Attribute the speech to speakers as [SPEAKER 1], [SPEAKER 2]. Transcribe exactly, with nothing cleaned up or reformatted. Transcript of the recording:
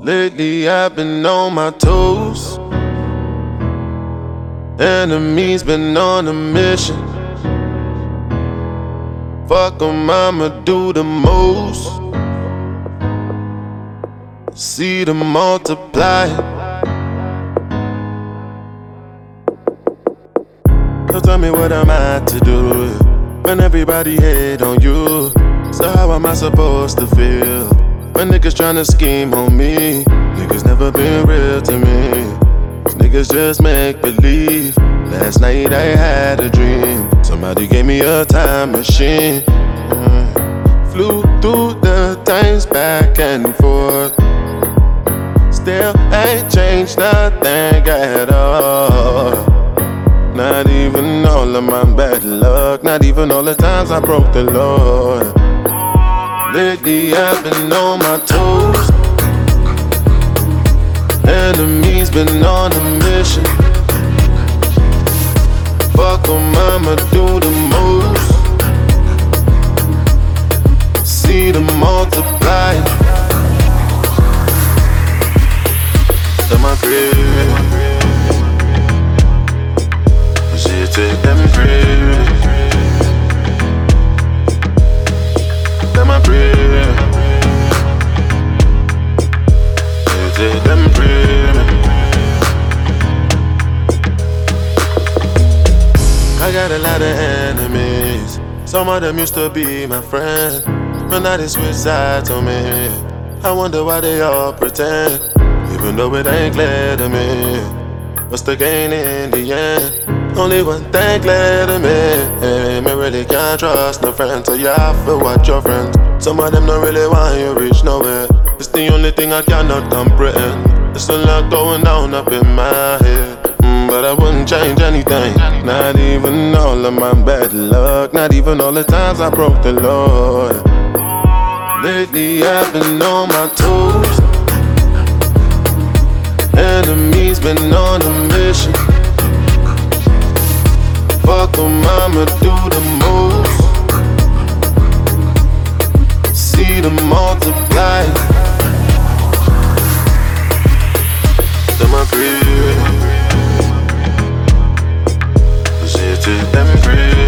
[SPEAKER 1] Lately I've been on my toes. Enemies been on a mission. Fuck 'em, I'ma do the most. See them multiply. So tell me what am I to do when everybody hate on you? So how am I supposed to feel when niggas tryna scheme on me? Niggas never been real to me. Niggas just make believe. Last night I had a dream. Somebody gave me a time machine. Mm. Flew through the times back and forth. Still ain't changed nothing at all. Not even all of my bad luck. Not even all the times I broke the law. Lately I've been on my toes. Enemies been on a mission. Fuck 'em, I'ma do the most. See them multiply. To my crib, shit take them crib. To my crib, shit take them crib. I got a lot of enemies. Some of them used to be my friends, but now they switch sides on me. I wonder why they all pretend, even though it ain't clear to me. What's the gain in the end? Only one thing clear to me. Me really can't trust no friends, so you have to watch your friends. Some of them don't really want you reach nowhere. It's the only thing I cannot comprehend. There's a lot going down up in my head, but I wouldn't change anything. Not even all of my bad luck. Not even all the times I broke the law. Lately I've been on my toes. Enemies been on a mission. Fuck 'em, I'ma do the most. See them multiply. To my crib, shit take them crib.